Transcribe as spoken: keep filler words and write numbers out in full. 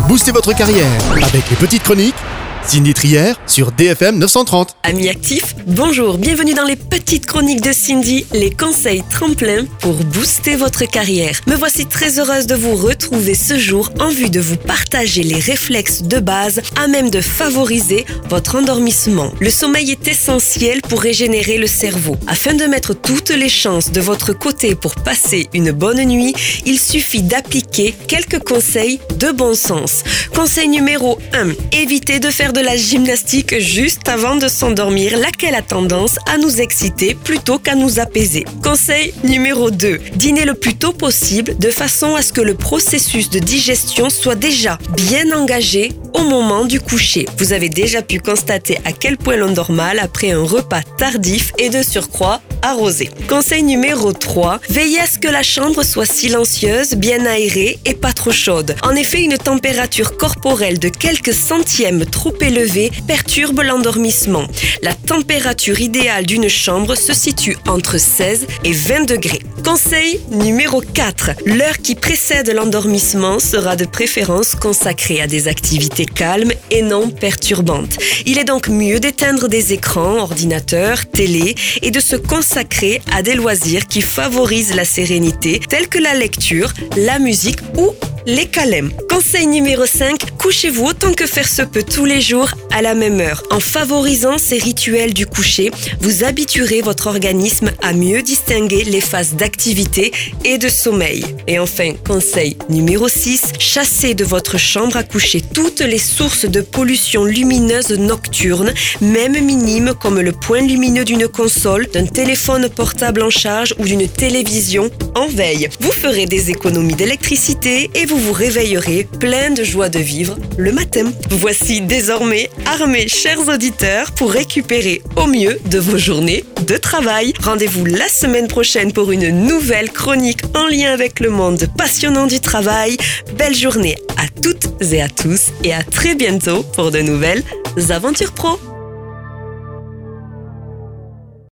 Boostez votre carrière avec les petites chroniques Cindy Trier sur D F M neuf cent trente. Amis actifs, bonjour, bienvenue dans les petites chroniques de Cindy, les conseils tremplins pour booster votre carrière. Me voici très heureuse de vous retrouver ce jour en vue de vous partager les réflexes de base à même de favoriser votre endormissement. Le sommeil est essentiel pour régénérer le cerveau. Afin de mettre toutes les chances de votre côté pour passer une bonne nuit, il suffit d'appliquer quelques conseils de bon sens. Conseil numéro un, évitez de faire de la gymnastique juste avant de s'endormir, laquelle a tendance à nous exciter plutôt qu'à nous apaiser. Conseil numéro deux, dînez le plus tôt possible de façon à ce que le processus de digestion soit déjà bien engagé au moment du coucher. Vous avez déjà pu constater à quel point l'on dort mal après un repas tardif et de surcroît arrosé. Conseil numéro trois, veillez à ce que la chambre soit silencieuse, bien aérée et pas trop chaude. En effet, une température corporelle de quelques centièmes trop élevée perturbe l'endormissement. La température idéale d'une chambre se situe entre seize et vingt degrés. Conseil numéro quatre, l'heure qui précède l'endormissement sera de préférence consacrée à des activités calmes et non perturbantes. Il est donc mieux d'éteindre des écrans, ordinateurs, télé et de se consacrer à des loisirs qui favorisent la sérénité tels que la lecture, la musique ou les câlins. Conseil numéro cinq, couchez-vous autant que faire se peut tous les jours à la même heure. En favorisant ces rituels du coucher, vous habituerez votre organisme à mieux distinguer les phases d'activité et de sommeil. Et enfin, conseil numéro six, chassez de votre chambre à coucher toutes les sources de pollution lumineuse nocturne, même minimes comme le point lumineux d'une console, d'un téléphone portable en charge ou d'une télévision en veille. Vous ferez des économies d'électricité et vous vous réveillerez plein de joie de vivre le matin. Vous voici désormais armés, chers auditeurs, pour récupérer au mieux de vos journées de travail. Rendez-vous la semaine prochaine pour une nouvelle chronique en lien avec le monde passionnant du travail. Belle journée à toutes et à tous et à très bientôt pour de nouvelles aventures pro.